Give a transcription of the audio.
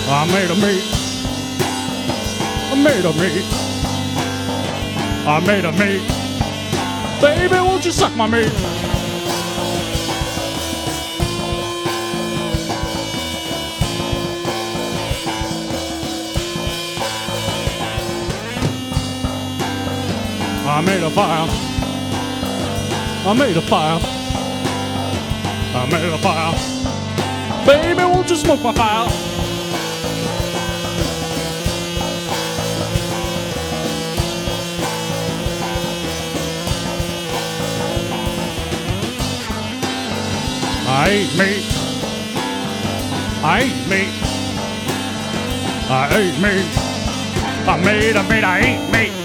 I made a meat. I made a meat. I made a meat. Baby, won't you suck my meat? I made a fire. I made a fire. I made a fire. Baby, won't you smoke my fire? I ate meat. I ate meat. I ate meat. I made a meat. I ate meat.